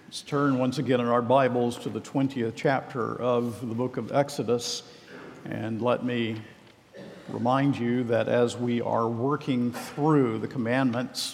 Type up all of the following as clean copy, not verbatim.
Let's turn once again in our Bibles to the 20th chapter of the book of Exodus, and let me remind you that as we are working through the commandments,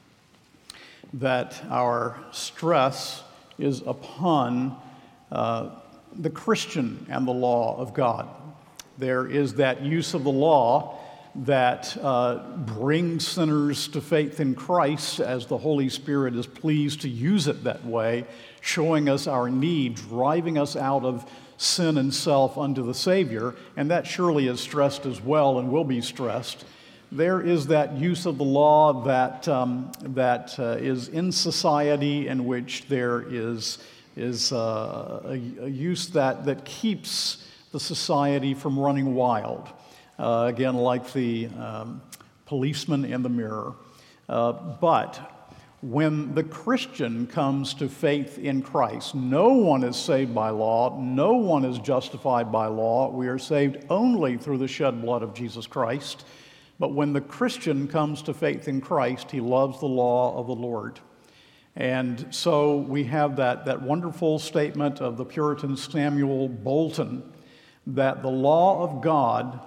that our stress is upon the Christian and the law of God. There is that use of the law that brings sinners to faith in Christ as the Holy Spirit is pleased to use it that way, showing us our need, driving us out of sin and self unto the Savior, and that surely is stressed as well and will be stressed. There is that use of the law that is in society in which there is a use that keeps the society from running wild. Again, like the policeman in the mirror. But when the Christian comes to faith in Christ, no one is saved by law, no one is justified by law. We are saved only through the shed blood of Jesus Christ. But when the Christian comes to faith in Christ, he loves the law of the Lord. And so we have that wonderful statement of the Puritan Samuel Bolton that the law of God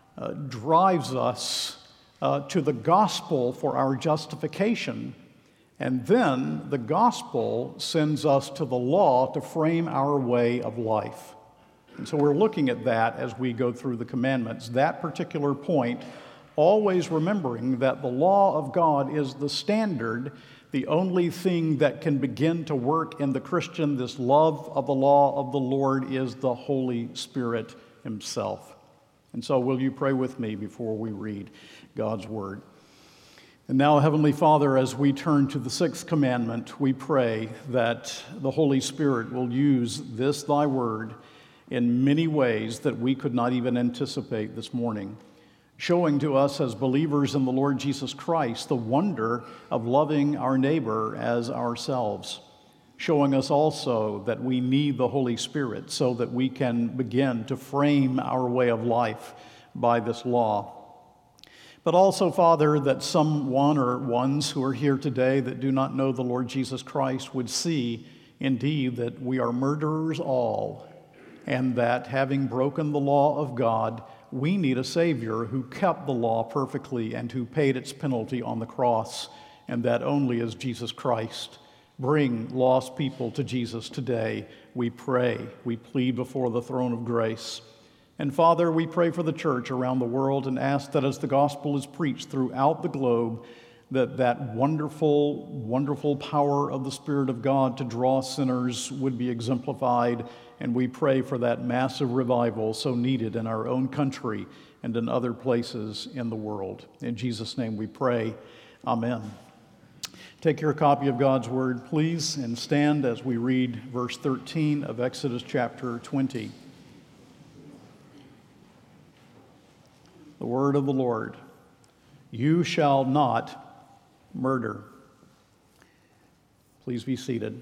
drives us to the gospel for our justification, and then the gospel sends us to the law to frame our way of life. And so we're looking at that as we go through the commandments, that particular point, always remembering that the law of God is the standard, the only thing that can begin to work in the Christian, this love of the law of the Lord, is the Holy Spirit himself. And so will you pray with me before we read God's word? And now, Heavenly Father, as we turn to the sixth commandment, we pray that the Holy Spirit will use this thy word in many ways that we could not even anticipate this morning, showing to us as believers in the Lord Jesus Christ the wonder of loving our neighbor as ourselves, showing us also that we need the Holy Spirit so that we can begin to frame our way of life by this law. But also, Father, that someone or ones who are here today that do not know the Lord Jesus Christ would see indeed that we are murderers all, and that having broken the law of God, we need a Savior who kept the law perfectly and who paid its penalty on the cross, and that only is Jesus Christ. Bring lost people to Jesus today, we pray. We plead before the throne of grace. And Father, we pray for the church around the world and ask that as the gospel is preached throughout the globe, that wonderful, wonderful power of the Spirit of God to draw sinners would be exemplified. And we pray for that massive revival so needed in our own country and in other places in the world. In Jesus' name we pray. Amen. Take your copy of God's word, please, and stand as we read verse 13 of Exodus chapter 20. The word of the Lord. You shall not murder. Please be seated.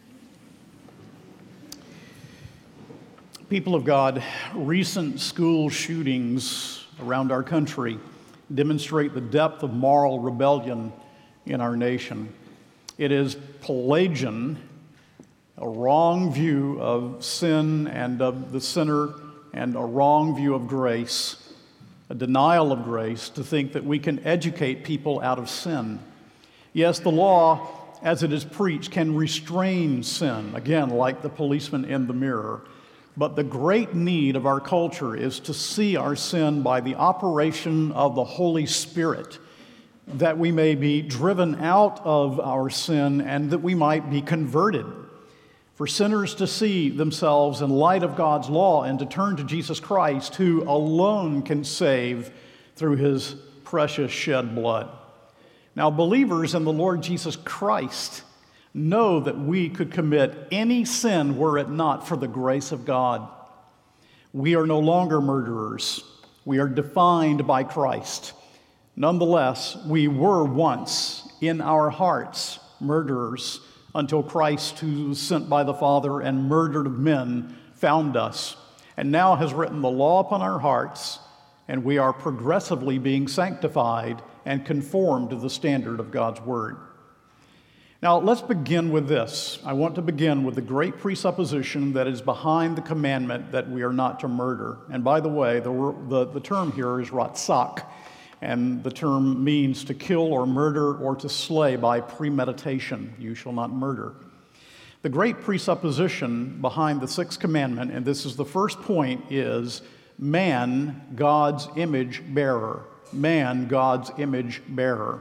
People of God, recent school shootings around our country demonstrate the depth of moral rebellion in our nation. It is Pelagian, a wrong view of sin and of the sinner, and a wrong view of grace, a denial of grace, to think that we can educate people out of sin. Yes, the law, as it is preached, can restrain sin, again, like the policeman in the mirror. But the great need of our culture is to see our sin by the operation of the Holy Spirit, that we may be driven out of our sin and that we might be converted. For sinners to see themselves in light of God's law and to turn to Jesus Christ, who alone can save through his precious shed blood. Now, believers in the Lord Jesus Christ know that we could commit any sin were it not for the grace of God. We are no longer murderers. We are defined by Christ. Nonetheless, we were once in our hearts murderers until Christ, who was sent by the Father and murdered of men, found us, and now has written the law upon our hearts, and we are progressively being sanctified and conformed to the standard of God's Word. Now, let's begin with this. I want to begin with the great presupposition that is behind the commandment that we are not to murder. And by the way, the term here is ratzak, and the term means to kill or murder or to slay by premeditation. You shall not murder. The great presupposition behind the sixth commandment, and this is the first point, is man, God's image bearer. Man, God's image bearer.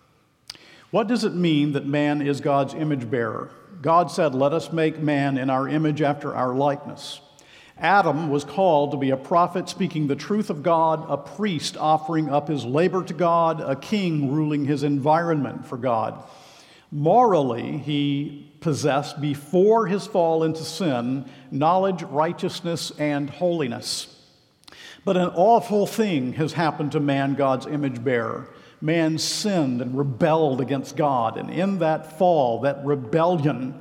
What does it mean that man is God's image bearer? God said, "Let us make man in our image after our likeness." Adam was called to be a prophet speaking the truth of God, a priest offering up his labor to God, a king ruling his environment for God. Morally, he possessed, before his fall into sin, knowledge, righteousness, and holiness. But an awful thing has happened to man, God's image bearer. Man sinned and rebelled against God, and in that fall, that rebellion,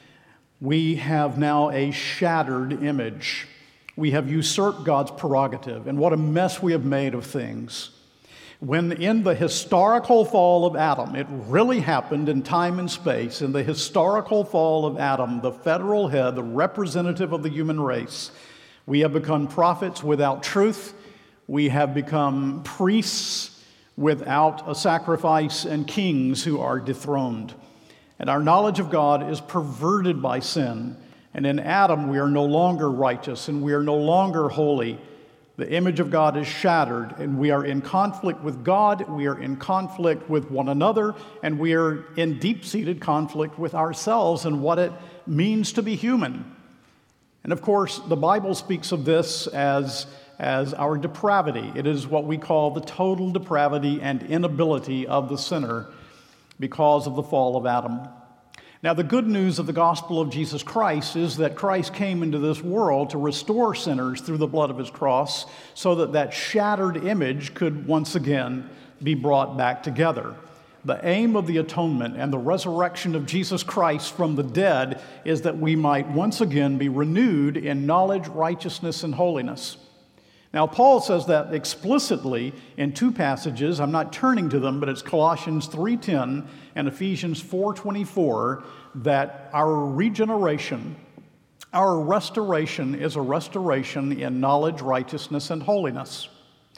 we have now a shattered image. We have usurped God's prerogative, and what a mess we have made of things. When in the historical fall of Adam, it really happened in time and space, in the historical fall of Adam, the federal head, the representative of the human race, we have become prophets without truth. We have become priests without a sacrifice, and kings who are dethroned. And our knowledge of God is perverted by sin. And in Adam, we are no longer righteous and we are no longer holy. The image of God is shattered, and we are in conflict with God, we are in conflict with one another, and we are in deep-seated conflict with ourselves and what it means to be human. And of course, the Bible speaks of this as our depravity. It is what we call the total depravity and inability of the sinner because of the fall of Adam. Now, the good news of the gospel of Jesus Christ is that Christ came into this world to restore sinners through the blood of his cross so that that shattered image could once again be brought back together. The aim of the atonement and the resurrection of Jesus Christ from the dead is that we might once again be renewed in knowledge, righteousness, and holiness. Now, Paul says that explicitly in two passages. I'm not turning to them, but it's Colossians 3:10 and Ephesians 4:24, that our regeneration, our restoration is a restoration in knowledge, righteousness, and holiness.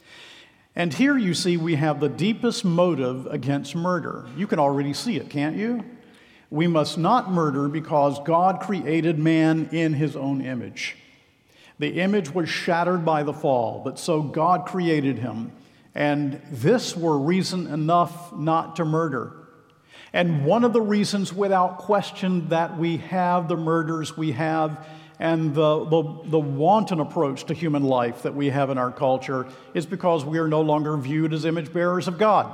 And here you see we have the deepest motive against murder. You can already see it, can't you? We must not murder because God created man in his own image. The image was shattered by the fall, but so God created him. And this were reason enough not to murder. And one of the reasons, without question, that we have the murders we have and the wanton approach to human life that we have in our culture is because we are no longer viewed as image bearers of God.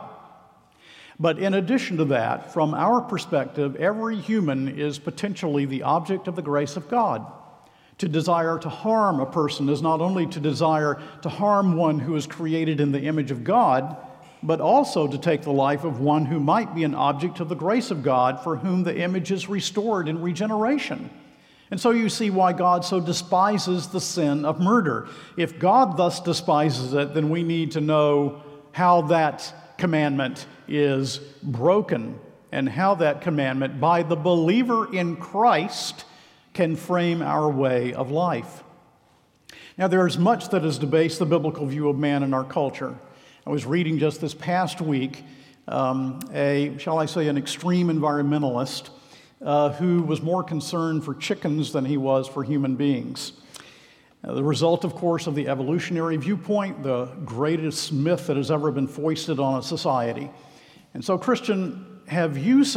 But in addition to that, from our perspective, every human is potentially the object of the grace of God. To desire to harm a person is not only to desire to harm one who is created in the image of God, but also to take the life of one who might be an object of the grace of God for whom the image is restored in regeneration. And so you see why God so despises the sin of murder. If God thus despises it, then we need to know how that commandment is broken and how that commandment by the believer in Christ can frame our way of life. Now, there is much that has debased the biblical view of man in our culture. I was reading just this past week an extreme environmentalist who was more concerned for chickens than he was for human beings. The result, of course, of the evolutionary viewpoint, the greatest myth that has ever been foisted on a society. And so, Christian, have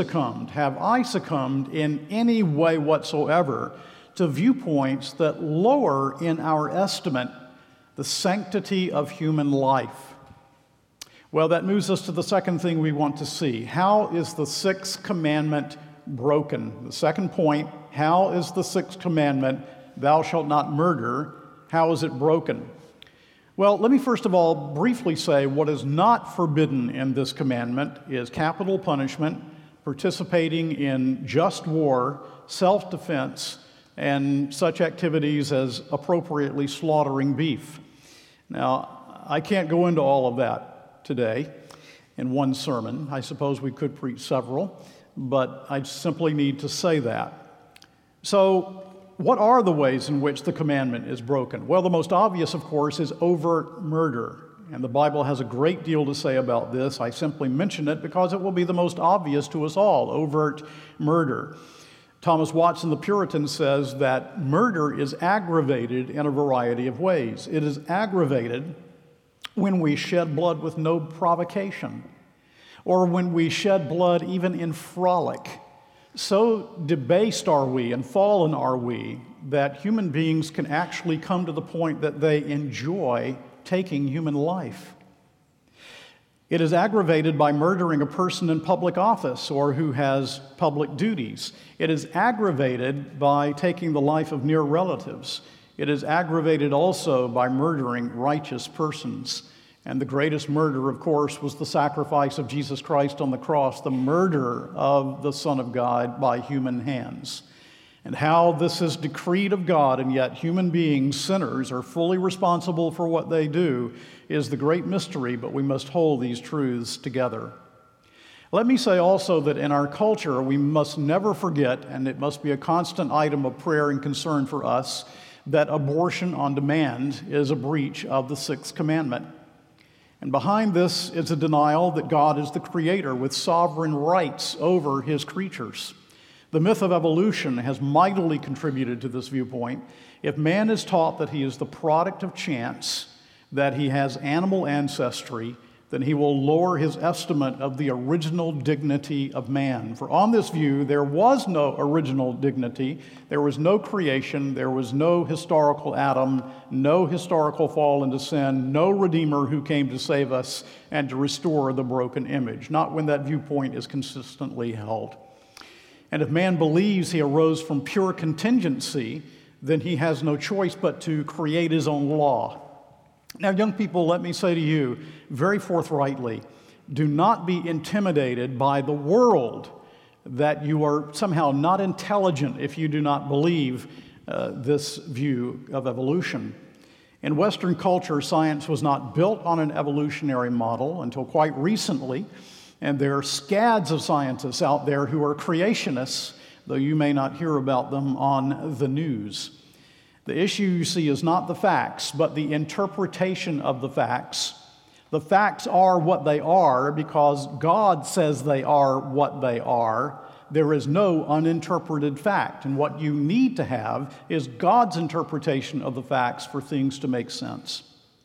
I succumbed in any way whatsoever to viewpoints that lower in our estimate the sanctity of human life? Well, that moves us to the second thing we want to see. How is the sixth commandment broken? The second point, how is the sixth commandment, thou shalt not murder, how is it broken? Well, let me first of all briefly say what is not forbidden in this commandment is capital punishment, participating in just war, self-defense, and such activities as appropriately slaughtering beef. Now, I can't go into all of that today in one sermon. I suppose we could preach several. but I simply need to say that. So, what are the ways in which the commandment is broken? Well, the most obvious, of course, is overt murder. And the Bible has a great deal to say about this. I simply mention it because it will be the most obvious to us all, overt murder. Thomas Watson, the Puritan, says that murder is aggravated in a variety of ways. It is aggravated when we shed blood with no provocation, or when we shed blood even in frolic. So debased are we and fallen are we that human beings can actually come to the point that they enjoy taking human life. It is aggravated by murdering a person in public office or who has public duties. It is aggravated by taking the life of near relatives. It is aggravated also by murdering righteous persons. And the greatest murder, of course, was the sacrifice of Jesus Christ on the cross, the murder of the Son of God by human hands. And how this is decreed of God, and yet human beings, sinners, are fully responsible for what they do, is the great mystery, but we must hold these truths together. Let me say also that in our culture, we must never forget, and it must be a constant item of prayer and concern for us, that abortion on demand is a breach of the sixth commandment. And behind this is a denial that God is the creator with sovereign rights over his creatures. The myth of evolution has mightily contributed to this viewpoint. If man is taught that he is the product of chance, that he has animal ancestry, then he will lower his estimate of the original dignity of man. For on this view, there was no original dignity, there was no creation, there was no historical Adam, no historical fall into sin, no Redeemer who came to save us and to restore the broken image, not when that viewpoint is consistently held. And if man believes he arose from pure contingency, then he has no choice but to create his own law. Now, young people, let me say to you very forthrightly, do not be intimidated by the world that you are somehow not intelligent if you do not believe this view of evolution. In Western culture, science was not built on an evolutionary model until quite recently. And there are scads of scientists out there who are creationists, though you may not hear about them on the news. The issue, you see, is not the facts, but the interpretation of the facts. The facts are what they are because God says they are what they are. There is no uninterpreted fact. And what you need to have is God's interpretation of the facts for things to make sense.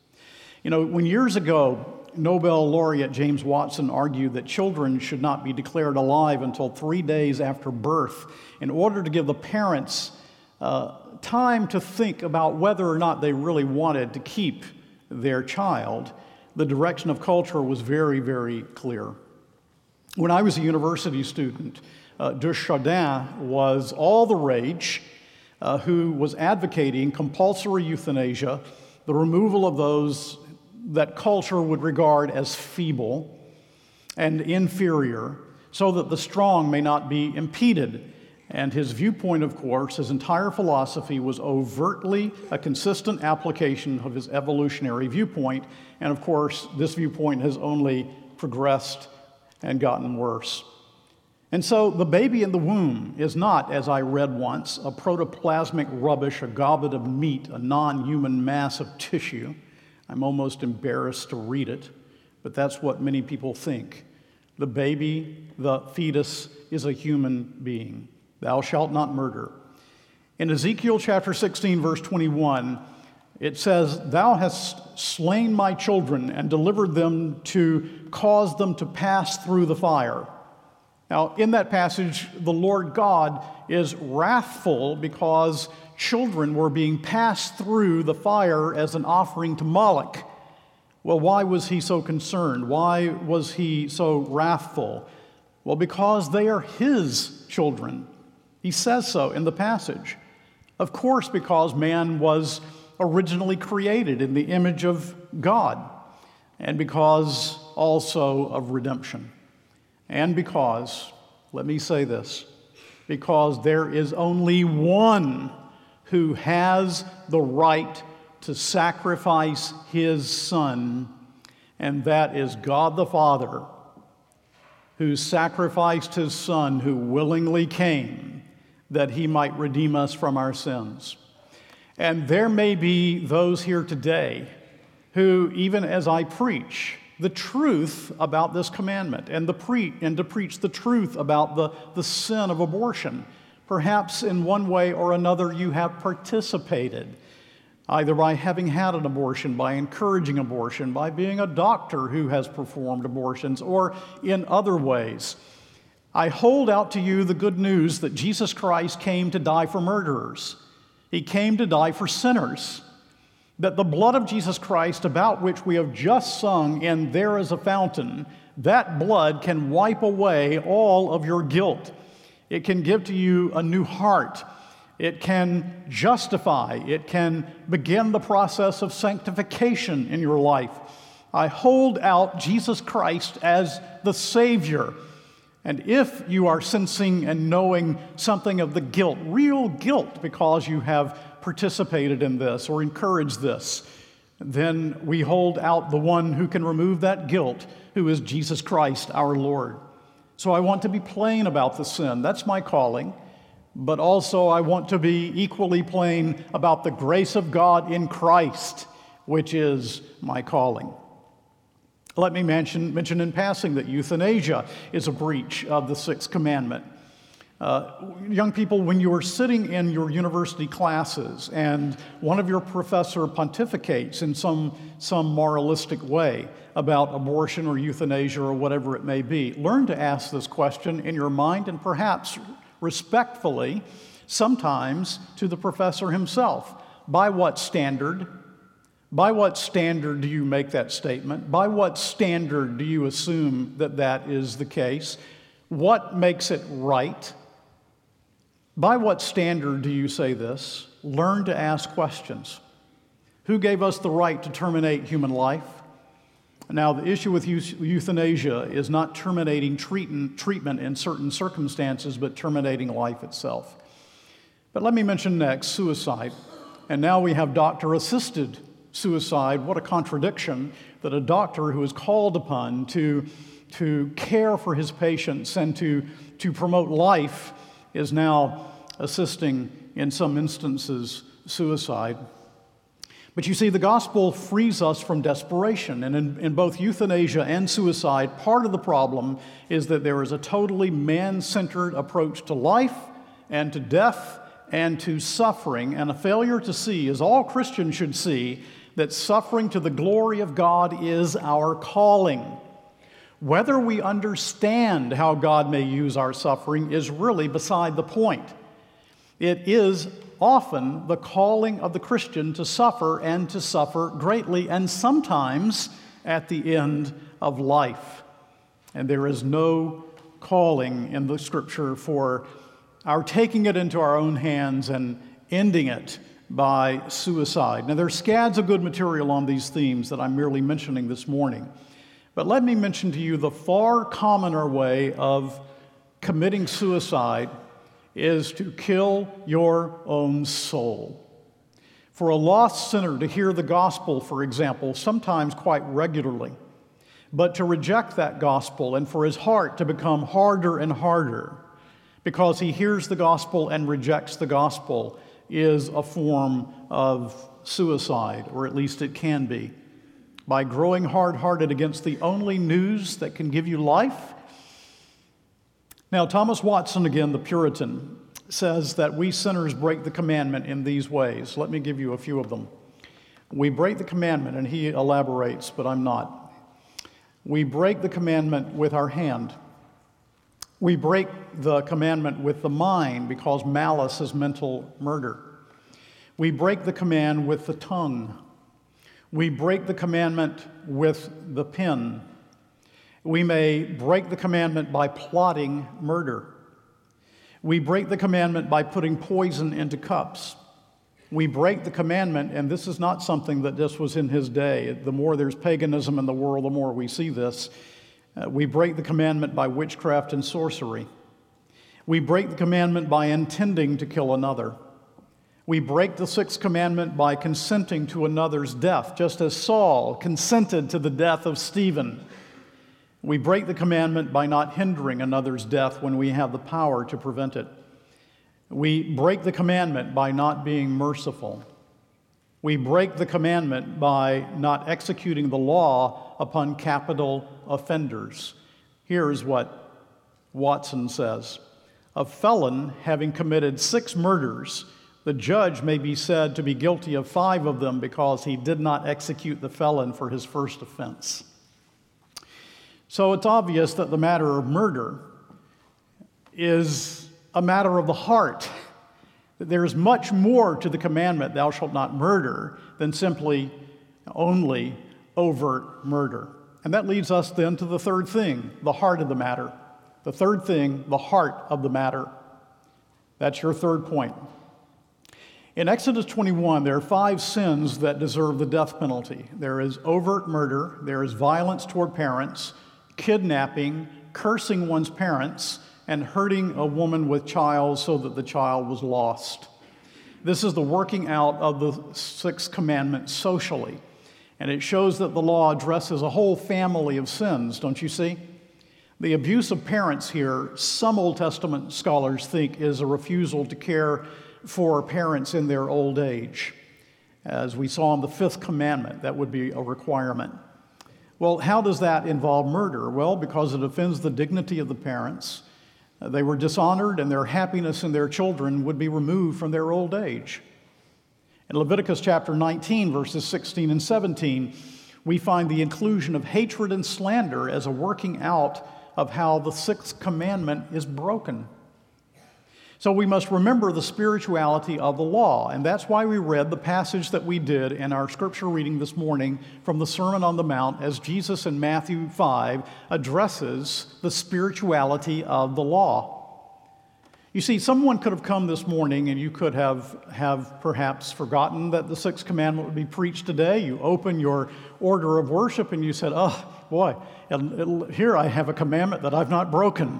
You know, when years ago, Nobel laureate James Watson argued that children should not be declared alive until 3 days after birth in order to give the parents time to think about whether or not they really wanted to keep their child. The direction of culture was very, very clear. When I was a university student, Desjardins was all the rage, who was advocating compulsory euthanasia, the removal of those that culture would regard as feeble and inferior, so that the strong may not be impeded. And his viewpoint, of course, his entire philosophy was overtly a consistent application of his evolutionary viewpoint. And of course, this viewpoint has only progressed and gotten worse. And so the baby in the womb is not, as I read once, a protoplasmic rubbish, a goblet of meat, a non-human mass of tissue. I'm almost embarrassed to read it, but that's what many people think. The baby, the fetus, is a human being. Thou shalt not murder. In Ezekiel chapter 16, verse 21, it says, Thou hast slain my children and delivered them to cause them to pass through the fire. Now, in that passage, the Lord God is wrathful because children were being passed through the fire as an offering to Moloch. Well, why was he so concerned? Why was he so wrathful? Well, because they are his children. He says so in the passage. Of course, because man was originally created in the image of God, and because also of redemption. And because, let me say this, because there is only one who has the right to sacrifice his son, and that is God the Father, who sacrificed his Son, who willingly came that he might redeem us from our sins. And there may be those here today who, even as I preach the truth about this commandment and to preach the truth about the sin of abortion, perhaps in one way or another you have participated, either by having had an abortion, by encouraging abortion, by being a doctor who has performed abortions, or in other ways. I hold out to you the good news that Jesus Christ came to die for murderers. He came to die for sinners. That the blood of Jesus Christ, about which we have just sung in There Is a Fountain, that blood can wipe away all of your guilt. It can give to you a new heart. It can justify. It can begin the process of sanctification in your life. I hold out Jesus Christ as the Savior. And if you are sensing and knowing something of the guilt, real guilt, because you have participated in this or encouraged this, then we hold out the one who can remove that guilt, who is Jesus Christ, our Lord. So I want to be plain about the sin. That's my calling. But also I want to be equally plain about the grace of God in Christ, which is my calling. Let me mention in passing that euthanasia is a breach of the sixth commandment. Young people, when you are sitting in your university classes and one of your professor pontificates in some moralistic way about abortion or euthanasia or whatever it may be, learn to ask this question in your mind and perhaps respectfully, sometimes to the professor himself. By what standard? By what standard do you make that statement? By what standard do you assume that that is the case? What makes it right? By what standard do you say this? Learn to ask questions. Who gave us the right to terminate human life? Now, the issue with euthanasia is not terminating treatment in certain circumstances, but terminating life itself. But let me mention next suicide. And now we have doctor-assisted suicide. What a contradiction that a doctor who is called upon to care for his patients and to promote life is now assisting, in some instances, suicide. But you see, the gospel frees us from desperation. And in both euthanasia and suicide, part of the problem is that there is a totally man-centered approach to life and to death and to suffering, and a failure to see, as all Christians should see, that suffering to the glory of God is our calling. Whether we understand how God may use our suffering is really beside the point. It is often the calling of the Christian to suffer and to suffer greatly, and sometimes at the end of life. And there is no calling in the Scripture for our taking it into our own hands and ending it by suicide. Now, there's scads of good material on these themes that I'm merely mentioning this morning. But let me mention to you the far commoner way of committing suicide is to kill your own soul. For a lost sinner to hear the gospel, for example, sometimes quite regularly, but to reject that gospel and for his heart to become harder and harder because he hears the gospel and rejects the gospel is a form of suicide, or at least it can be. By growing hard-hearted against the only news that can give you life. Now, Thomas Watson, again, the Puritan, says that we sinners break the commandment in these ways. Let me give you a few of them. We break the commandment, and he elaborates, but I'm not. We break the commandment with our hand. We break the commandment with the mind because malice is mental murder. We break the command with the tongue. We break the commandment with the pen. We may break the commandment by plotting murder. We break the commandment by putting poison into cups. We break the commandment, and this is not something that just was in his day. The more there's paganism in the world, the more we see this. We break the commandment by witchcraft and sorcery. We break the commandment by intending to kill another. We break the sixth commandment by consenting to another's death, just as Saul consented to the death of Stephen. We break the commandment by not hindering another's death when we have the power to prevent it. We break the commandment by not being merciful. We break the commandment by not executing the law upon capital offenders. Here's what Watson says. A felon having committed 6 murders, the judge may be said to be guilty of 5 of them because he did not execute the felon for his first offense. So it's obvious that the matter of murder is a matter of the heart. There's much more to the commandment, thou shalt not murder, than simply only overt murder. And that leads us then to the third thing, the heart of the matter. The third thing, the heart of the matter. That's your third point. In Exodus 21, there are 5 sins that deserve the death penalty. There is overt murder, there is violence toward parents, kidnapping, cursing one's parents, and hurting a woman with child so that the child was lost. This is the working out of the 6th commandment socially. And it shows that the law addresses a whole family of sins, don't you see? The abuse of parents here, some Old Testament scholars think, is a refusal to care for parents in their old age. As we saw in the 5th commandment, that would be a requirement. Well, how does that involve murder? Well, because it offends the dignity of the parents. They were dishonored, and their happiness in their children would be removed from their old age. In Leviticus chapter 19, verses 16 and 17, we find the inclusion of hatred and slander as a working out of how the 6th commandment is broken. So we must remember the spirituality of the law, and that's why we read the passage that we did in our scripture reading this morning from the Sermon on the Mount, as Jesus in Matthew 5 addresses the spirituality of the law. You see, someone could have come this morning and you could have perhaps forgotten that the 6th commandment would be preached today. You open your order of worship and you said, oh boy, here I have a commandment that I've not broken.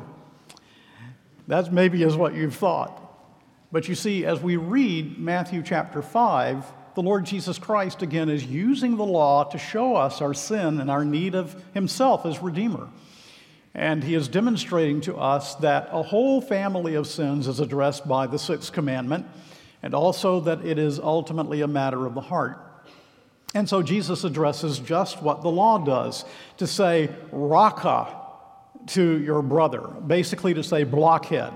That maybe is what you've thought. But you see, as we read Matthew chapter 5, the Lord Jesus Christ again is using the law to show us our sin and our need of himself as Redeemer. And he is demonstrating to us that a whole family of sins is addressed by the 6th commandment, and also that it is ultimately a matter of the heart. And so Jesus addresses just what the law does, to say, raka, to your brother, basically to say blockhead,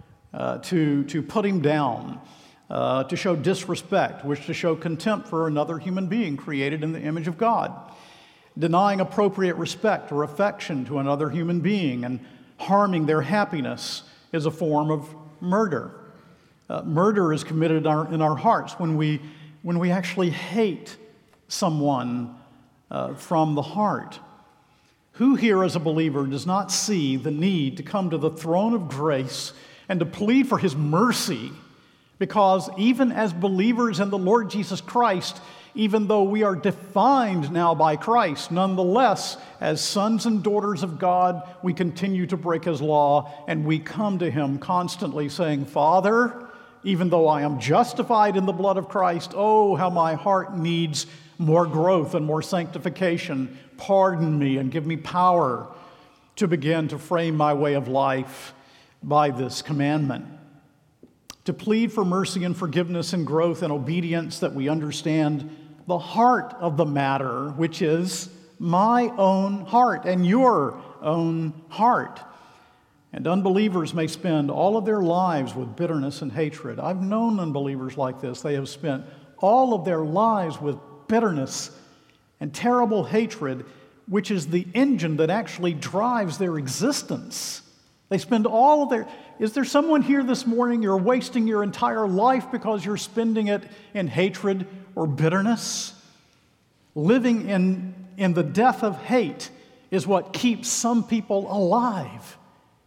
to put him down, to show disrespect, which to show contempt for another human being created in the image of God. Denying appropriate respect or affection to another human being and harming their happiness is a form of murder. Murder is committed in our hearts when we actually hate someone from the heart. Who here as a believer does not see the need to come to the throne of grace and to plead for his mercy? Because even as believers in the Lord Jesus Christ, even though we are defined now by Christ, nonetheless, as sons and daughters of God, we continue to break his law, and we come to him constantly saying, Father, even though I am justified in the blood of Christ, oh, how my heart needs more growth and more sanctification. Pardon me and give me power to begin to frame my way of life by this commandment. To plead for mercy and forgiveness and growth and obedience, that we understand the heart of the matter, which is my own heart and your own heart. And unbelievers may spend all of their lives with bitterness and hatred. I've known unbelievers like this. They have spent all of their lives with bitterness and terrible hatred, which is the engine that actually drives their existence. They spend all of their... Is there someone here this morning, you're wasting your entire life because you're spending it in hatred or bitterness? Living in the death of hate is what keeps some people alive.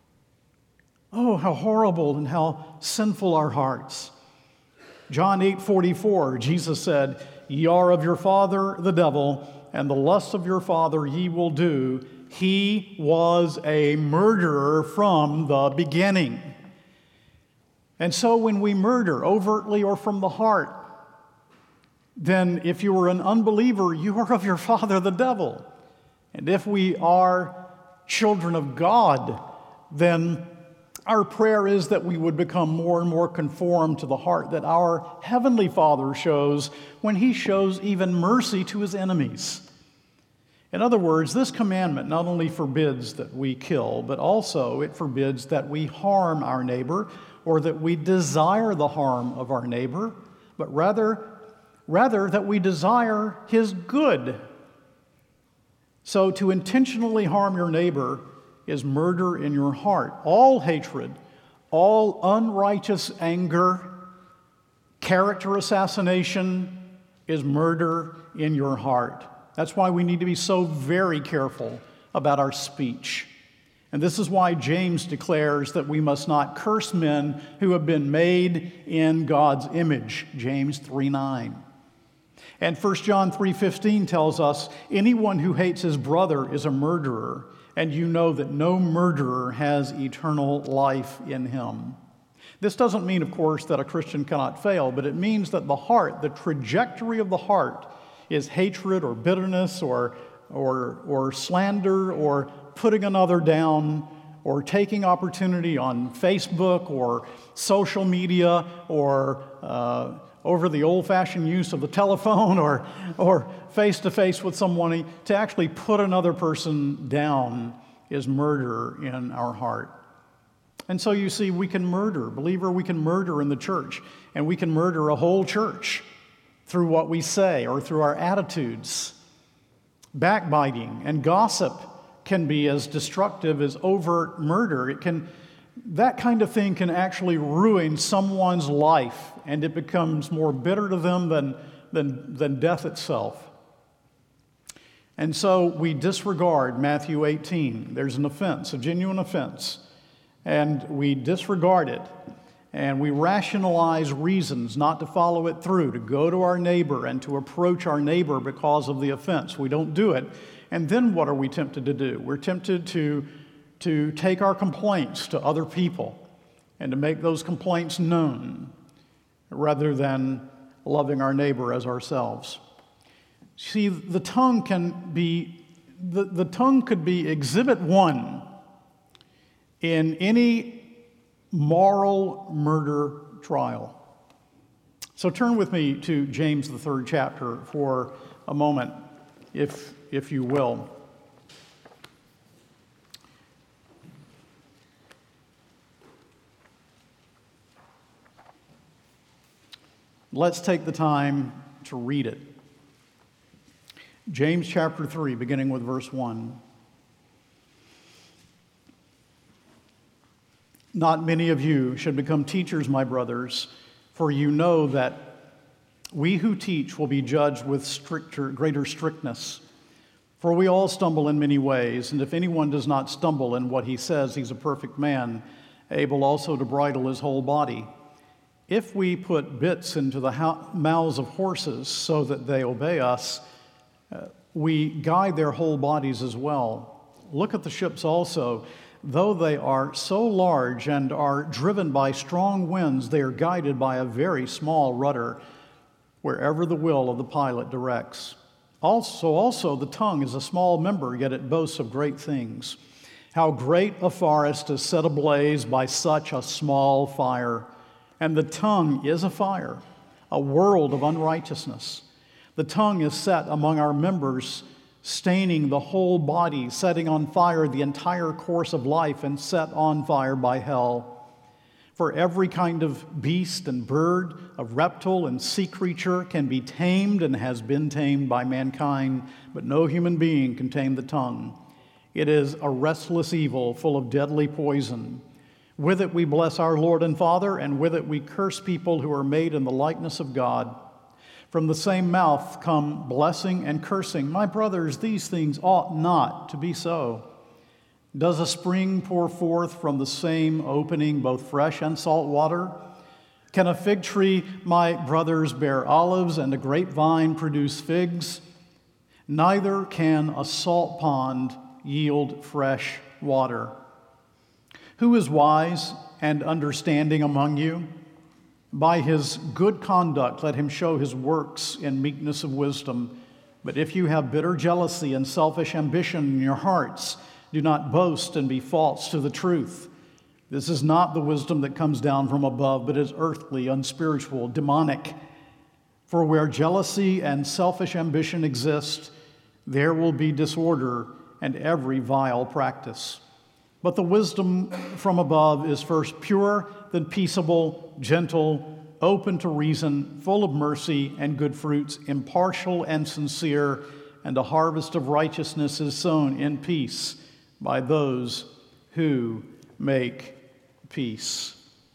Oh, how horrible and how sinful our hearts. John 8:44, Jesus said, Ye are of your father the devil, and the lusts of your father ye will do. He was a murderer from the beginning. And so when we murder, overtly or from the heart, then if you are an unbeliever, you are of your father the devil. And if we are children of God, then our prayer is that we would become more and more conformed to the heart that our Heavenly Father shows when He shows even mercy to His enemies. In other words, this commandment not only forbids that we kill, but also it forbids that we harm our neighbor or that we desire the harm of our neighbor, but rather that we desire his good. So to intentionally harm your neighbor is murder in your heart. All hatred, all unrighteous anger, character assassination is murder in your heart. That's why we need to be so very careful about our speech. And this is why James declares that we must not curse men who have been made in God's image, James 3:9. And 1 John 3:15 tells us, anyone who hates his brother is a murderer, and you know that no murderer has eternal life in him. This doesn't mean, of course, that a Christian cannot fail, but it means that the heart, the trajectory of the heart, is hatred or bitterness or slander or putting another down or taking opportunity on Facebook or social media or over the old-fashioned use of the telephone or face-to-face with someone. To actually put another person down is murder in our heart. And so you see, we can murder. Believer, we can murder in the church, and we can murder a whole church through what we say or through our attitudes. Backbiting and gossip can be as destructive as overt murder. That kind of thing can actually ruin someone's life, and it becomes more bitter to them than death itself. And so we disregard Matthew 18. There's an offense, a genuine offense, and we disregard it. And we rationalize reasons not to follow it through, to go to our neighbor and to approach our neighbor because of the offense. We don't do it. And then what are we tempted to do? We're tempted to take our complaints to other people and to make those complaints known rather than loving our neighbor as ourselves. See, the tongue could be exhibit 1 in any moral murder trial. So turn with me to James, the 3rd chapter, for a moment, if you will. Let's take the time to read it. James chapter 3, beginning with verse 1. Not many of you should become teachers, my brothers, for you know that we who teach will be judged with greater strictness. For we all stumble in many ways, and if anyone does not stumble in what he says, he's a perfect man, able also to bridle his whole body. If we put bits into the mouths of horses so that they obey us, we guide their whole bodies as well. Look at the ships also. Though they are so large and are driven by strong winds, they are guided by a very small rudder, wherever the will of the pilot directs. Also the tongue is a small member, yet it boasts of great things. How great a forest is set ablaze by such a small fire. And the tongue is a fire, a world of unrighteousness. The tongue is set among our members, staining the whole body, setting on fire the entire course of life, and set on fire by hell. For every kind of beast and bird, of reptile and sea creature can be tamed and has been tamed by mankind, but no human being can tame the tongue. It is a restless evil full of deadly poison. With it we bless our Lord and Father, and with it we curse people who are made in the likeness of God. From the same mouth come blessing and cursing. My brothers, these things ought not to be so. Does a spring pour forth from the same opening both fresh and salt water? Can a fig tree, my brothers, bear olives, and a grapevine produce figs? Neither can a salt pond yield fresh water. Who is wise and understanding among you? By his good conduct, let him show his works in meekness of wisdom. But if you have bitter jealousy and selfish ambition in your hearts, Do not boast and be false to the truth. This is not the wisdom that comes down from above, but is earthly, unspiritual, demonic. For where jealousy and selfish ambition exist, there will be disorder and every vile practice. But the wisdom from above is first pure, then peaceable, gentle, open to reason, full of mercy and good fruits, impartial and sincere, and a harvest of righteousness is sown in peace by those who make peace.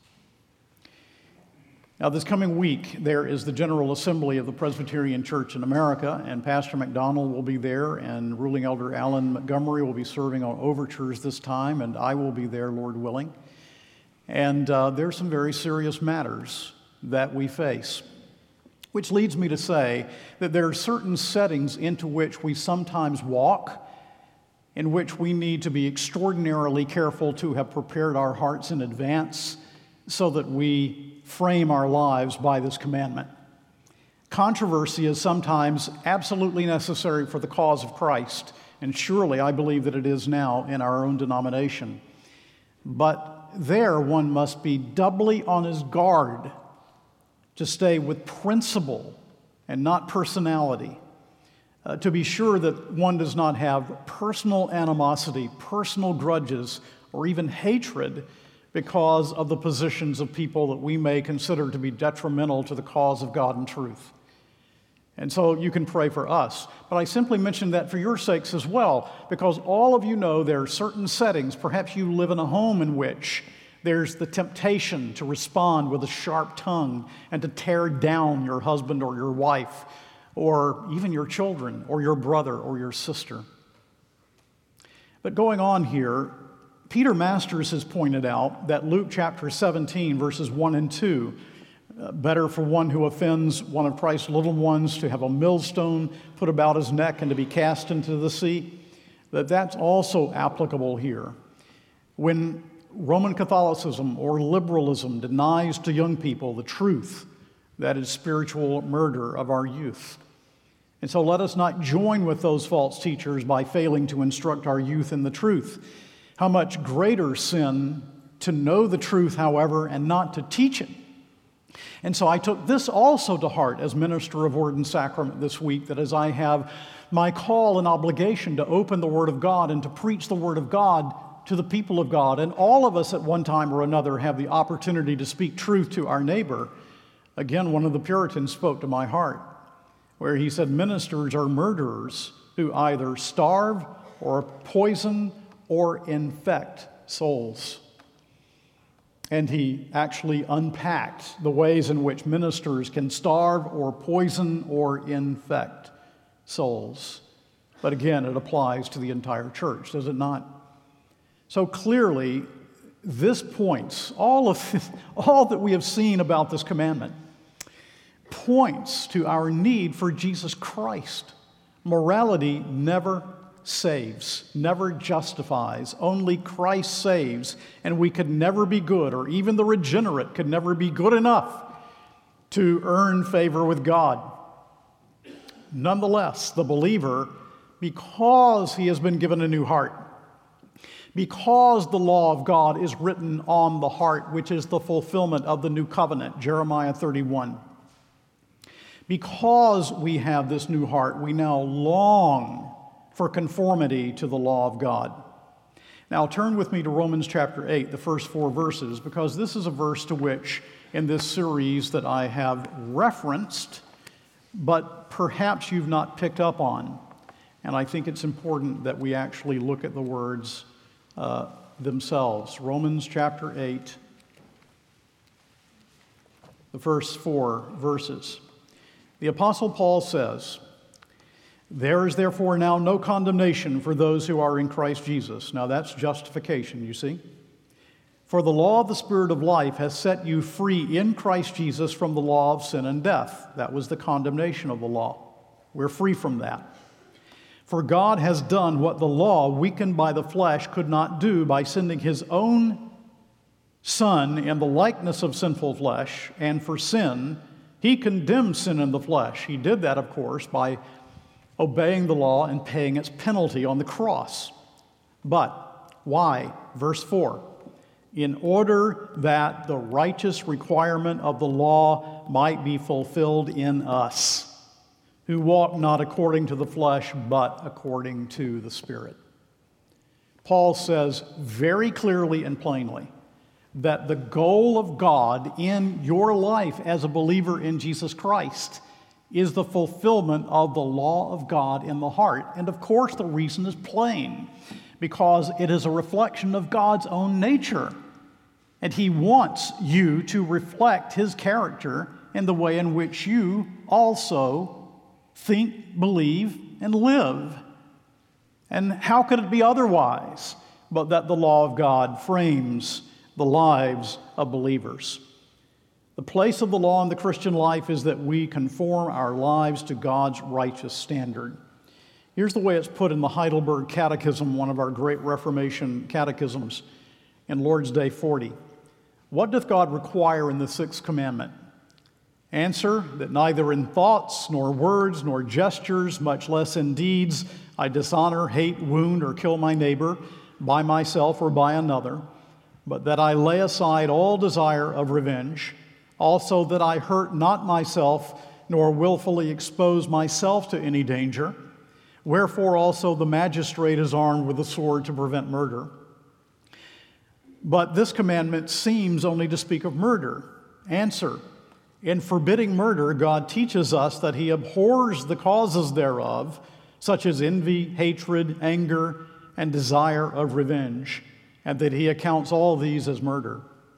Now, this coming week, there is the General Assembly of the Presbyterian Church in America, and Pastor McDonald will be there, and Ruling Elder Alan Montgomery will be serving on overtures this time, and I will be there, Lord willing. And there are some very serious matters that we face, which leads me to say that there are certain settings into which we sometimes walk, in which we need to be extraordinarily careful to have prepared our hearts in advance so that we frame our lives by this commandment. Controversy is sometimes absolutely necessary for the cause of Christ, and surely I believe that it is now in our own denomination. But there one must be doubly on his guard to stay with principle and not personality, to be sure that one does not have personal animosity, personal grudges, or even hatred because of the positions of people that we may consider to be detrimental to the cause of God and truth. And so you can pray for us. But I simply mentioned that for your sakes as well, because all of you know there are certain settings. Perhaps you live in a home in which there's the temptation to respond with a sharp tongue and to tear down your husband or your wife, or even your children, or your brother or your sister. But going on here, Peter Masters has pointed out that Luke chapter 17, verses 1 and 2, better for one who offends one of Christ's little ones to have a millstone put about his neck and to be cast into the sea, that's also applicable here. When Roman Catholicism or liberalism denies to young people the truth, that is spiritual murder of our youth. And so let us not join with those false teachers by failing to instruct our youth in the truth. How much greater sin to know the truth, however, and not to teach it. And so I took this also to heart as minister of Word and Sacrament this week, that as I have my call and obligation to open the Word of God and to preach the Word of God to the people of God, and all of us at one time or another have the opportunity to speak truth to our neighbor. Again, one of the Puritans spoke to my heart, where he said, ministers are murderers who either starve or poison or infect souls. And he actually unpacked the ways in which ministers can starve or poison or infect souls. But again, it applies to the entire church, does it not? So clearly, this points, all that we have seen about this commandment points to our need for Jesus Christ. Morality never saves, never justifies. Only Christ saves, and we could never be good, or even the regenerate could never be good enough to earn favor with God. Nonetheless, the believer, because he has been given a new heart, because the law of God is written on the heart, which is the fulfillment of the new covenant, Jeremiah 31. Because we have this new heart, we now long for conformity to the law of God. Now turn with me to Romans chapter 8, the first 4 verses, because this is a verse to which in this series that I have referenced, but perhaps you've not picked up on. And I think it's important that we actually look at the words themselves. Romans chapter 8, the first 4 verses. The Apostle Paul says, "There is therefore now no condemnation for those who are in Christ Jesus." Now that's justification, you see. "For the law of the Spirit of life has set you free in Christ Jesus from the law of sin and death." That was the condemnation of the law. We're free from that. "For God has done what the law, weakened by the flesh, could not do by sending his own Son in the likeness of sinful flesh, and for sin, he condemned sin in the flesh." He did that, of course, by obeying the law and paying its penalty on the cross. But why? Verse 4. In order that the righteous requirement of the law might be fulfilled in us, who walk not according to the flesh, but according to the Spirit. Paul says very clearly and plainly that the goal of God in your life as a believer in Jesus Christ is the fulfillment of the law of God in the heart. And of course, the reason is plain, because it is a reflection of God's own nature. And He wants you to reflect His character in the way in which you also think, believe, and live. And how could it be otherwise but that the law of God frames the lives of believers? The place of the law in the Christian life is that we conform our lives to God's righteous standard. Here's the way it's put in the Heidelberg Catechism, one of our great Reformation catechisms, in Lord's Day 40. What doth God require in the sixth commandment? Answer, that neither in thoughts, nor words, nor gestures, much less in deeds, I dishonor, hate, wound, or kill my neighbor by myself or by another, but that I lay aside all desire of revenge, also that I hurt not myself, nor willfully expose myself to any danger. Wherefore also the magistrate is armed with a sword to prevent murder. But this commandment seems only to speak of murder. Answer, in forbidding murder, God teaches us that He abhors the causes thereof, such as envy, hatred, anger, and desire of revenge, and that He accounts all these as murder.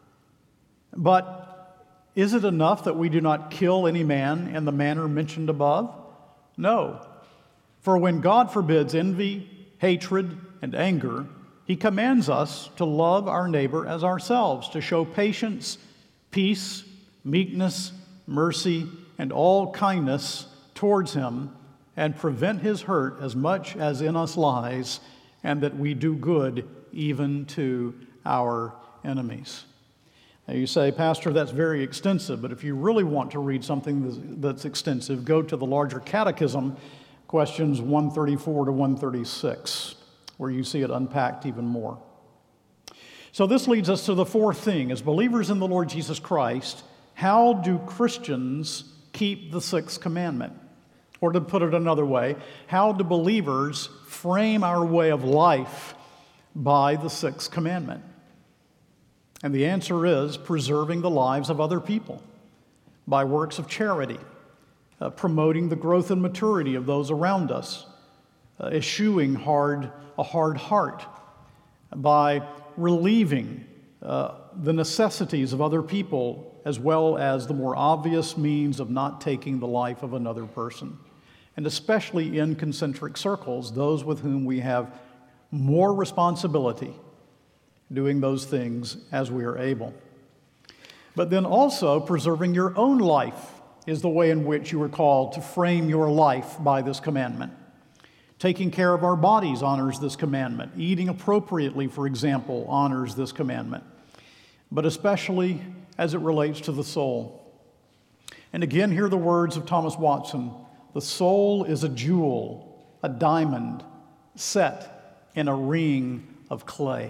But is it enough that we do not kill any man in the manner mentioned above? No. For when God forbids envy, hatred, and anger, He commands us to love our neighbor as ourselves, to show patience, peace, meekness, mercy, and all kindness towards him, and prevent his hurt as much as in us lies, and that we do good even to our enemies. Now you say, Pastor, that's very extensive, but if you really want to read something that's extensive, go to the larger catechism, questions 134 to 136, where you see it unpacked even more. So this leads us to the fourth thing. As believers in the Lord Jesus Christ, how do Christians keep the sixth commandment? Or to put it another way, how do believers frame our way of life by the sixth commandment? And the answer is preserving the lives of other people by works of charity, promoting the growth and maturity of those around us, eschewing a hard heart, by relieving the necessities of other people, as well as the more obvious means of not taking the life of another person. And especially in concentric circles, those with whom we have more responsibility, doing those things as we are able. But then also preserving your own life is the way in which you are called to frame your life by this commandment. Taking care of our bodies honors this commandment. Eating appropriately, for example, honors this commandment. But especially as it relates to the soul. And again, hear the words of Thomas Watson. The soul is a jewel, a diamond, set in a ring of clay.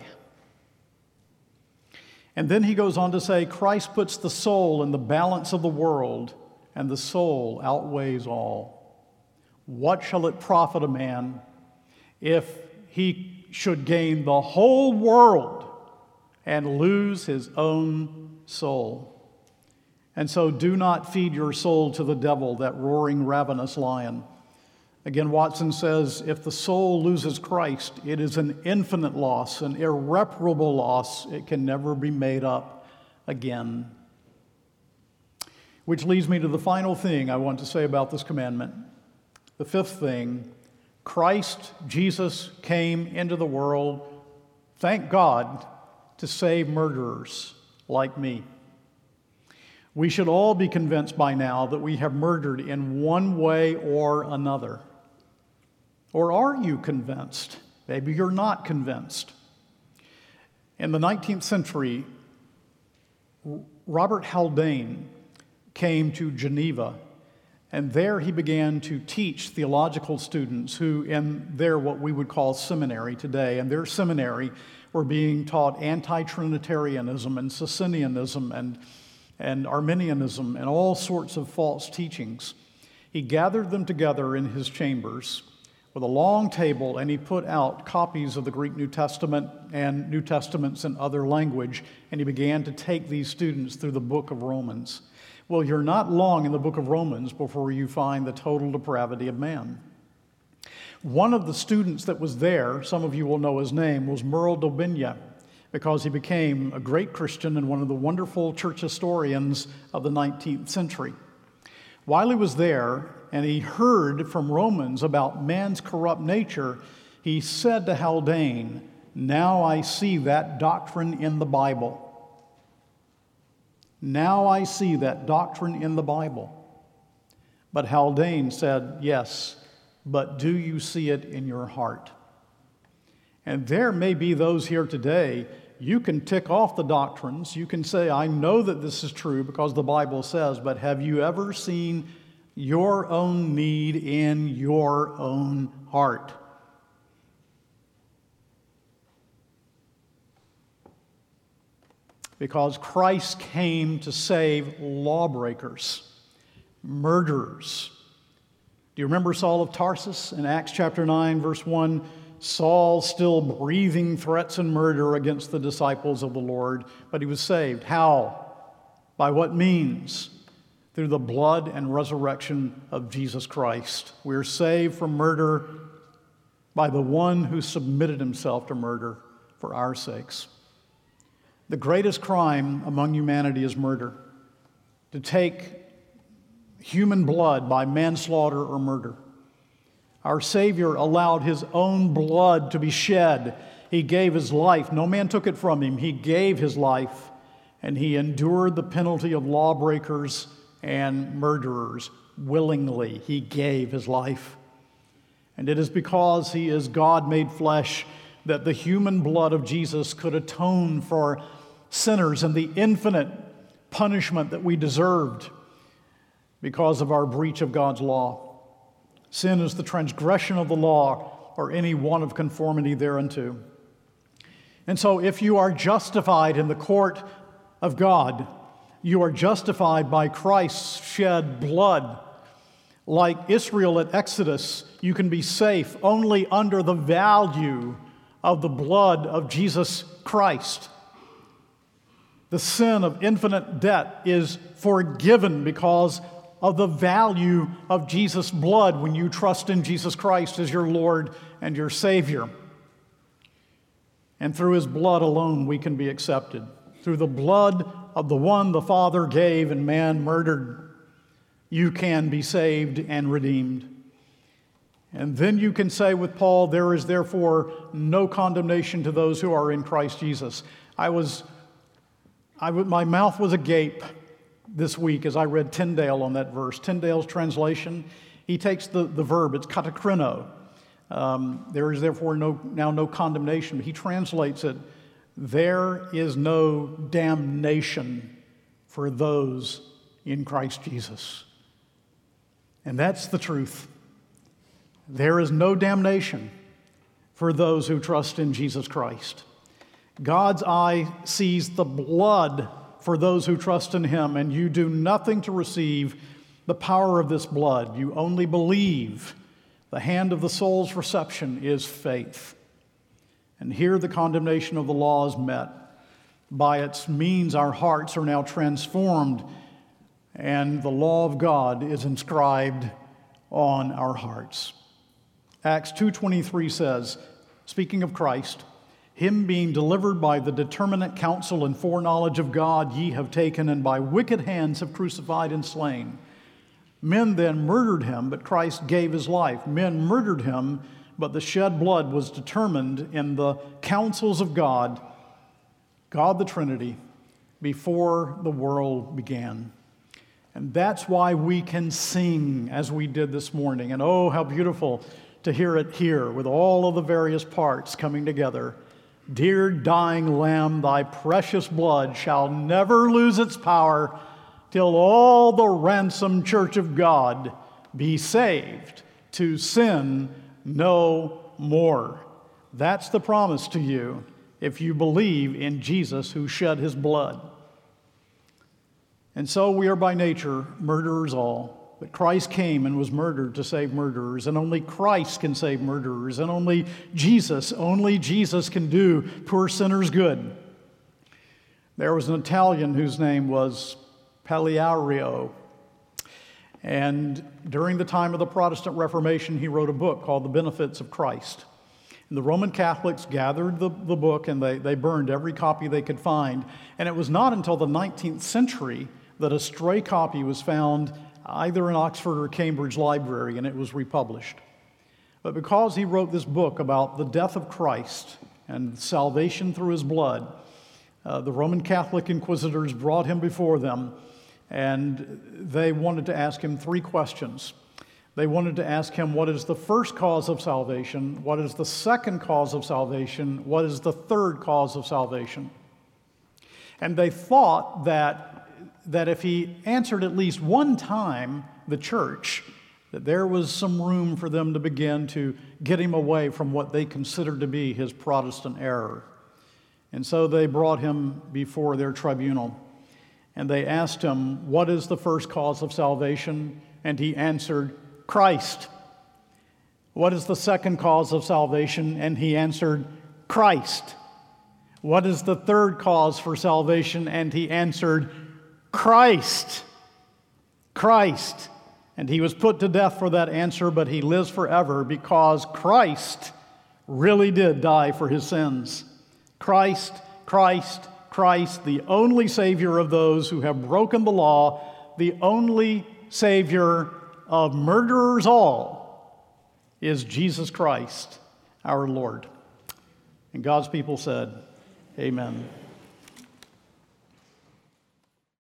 And then he goes on to say, Christ puts the soul in the balance of the world, and the soul outweighs all. What shall it profit a man if he should gain the whole world and lose his own soul? And so do not feed your soul to the devil, that roaring, ravenous lion. Again, Watson says, if the soul loses Christ, it is an infinite loss, an irreparable loss. It can never be made up again. Which leads me to the final thing I want to say about this commandment. The fifth thing, Christ, Jesus, came into the world, thank God, to save murderers like me. We should all be convinced by now that we have murdered in one way or another. Or are you convinced? Maybe you're not convinced. In the 19th century, Robert Haldane came to Geneva And there he began to teach theological students who, in their what we would call seminary today, in their seminary were being taught anti-Trinitarianism and Socinianism and Arminianism and all sorts of false teachings. He gathered them together in his chambers with a long table, and he put out copies of the Greek New Testament and New Testaments in other language, and he began to take these students through the book of Romans. Well, you're not long in the book of Romans before you find the total depravity of man. One of the students that was there, some of you will know his name, was Merle Dobinya, because he became a great Christian and one of the wonderful church historians of the 19th century. While he was there and he heard from Romans about man's corrupt nature, he said to Haldane, "Now I see that doctrine in the Bible. Now I see that doctrine in the Bible." But Haldane said, "Yes, but do you see it in your heart?" And there may be those here today, you can tick off the doctrines, you can say, "I know that this is true because the Bible says," but have you ever seen your own need in your own heart? Because Christ came to save lawbreakers, murderers. Do you remember Saul of Tarsus in Acts chapter 9, verse 1? Saul still breathing threats and murder against the disciples of the Lord, but he was saved. How? By what means? Through the blood and resurrection of Jesus Christ. We're saved from murder by the one who submitted himself to murder for our sakes. The greatest crime among humanity is murder. To take human blood by manslaughter or murder. Our Savior allowed his own blood to be shed. He gave his life. No man took it from him. He gave his life, and he endured the penalty of lawbreakers and murderers willingly. He gave his life. And it is because he is God made flesh that the human blood of Jesus could atone for sinners and the infinite punishment that we deserved because of our breach of God's law. Sin is the transgression of the law or any want of conformity thereunto. And so if you are justified in the court of God, you are justified by Christ's shed blood. Like Israel at Exodus, you can be safe only under the value of the blood of Jesus Christ. The sin of infinite debt is forgiven because of the value of Jesus' blood when you trust in Jesus Christ as your Lord and your Savior. And through his blood alone we can be accepted. Through the blood of the one the Father gave and man murdered, you can be saved and redeemed. And then you can say with Paul, "There is therefore no condemnation to those who are in Christ Jesus." My mouth was agape this week as I read Tyndale on that verse. Tyndale's translation, he takes the verb, it's katakrino. There is therefore now no condemnation. He translates it, "There is no damnation for those in Christ Jesus." And that's the truth. There is no damnation for those who trust in Jesus Christ. God's eye sees the blood for those who trust in him, and you do nothing to receive the power of this blood. You only believe. The hand of the soul's reception is faith. And here the condemnation of the law is met. By its means, our hearts are now transformed, and the law of God is inscribed on our hearts. Acts 2:23 says, speaking of Christ, "Him being delivered by the determinate counsel and foreknowledge of God, ye have taken, and by wicked hands have crucified and slain. Men then murdered him, but Christ gave his life. Men murdered him, but the shed blood was determined in the counsels of God, God the Trinity, before the world began." And that's why we can sing as we did this morning. And oh, how beautiful to hear it here with all of the various parts coming together. "Dear dying Lamb, thy precious blood shall never lose its power till all the ransomed church of God be saved, to sin no more. That's the promise to you if you believe in Jesus who shed his blood. And so we are by nature murderers all, but Christ came and was murdered to save murderers, and only Christ can save murderers, and only Jesus can do poor sinners good. There was an Italian whose name was Pagliario, and during the time of the Protestant Reformation, he wrote a book called The Benefits of Christ. And the Roman Catholics gathered the book and they burned every copy they could find. And it was not until the 19th century that a stray copy was found either in Oxford or Cambridge Library, and it was republished. But because he wrote this book about the death of Christ and salvation through his blood, the Roman Catholic inquisitors brought him before them, and they wanted to ask him 3 questions. They wanted to ask him, what is the first cause of salvation? What is the second cause of salvation? What is the third cause of salvation? And they thought that if he answered at least one time the church, that there was some room for them to begin to get him away from what they considered to be his Protestant error. And so they brought him before their tribunal, and they asked him, what is the first cause of salvation? And he answered, Christ. What is the second cause of salvation? And he answered, Christ. What is the third cause for salvation? And he answered, Christ. Christ. And he was put to death for that answer, but he lives forever because Christ really did die for his sins. Christ, Christ, Christ, the only Savior of those who have broken the law, the only Savior of murderers all, is Jesus Christ, our Lord. And God's people said, Amen.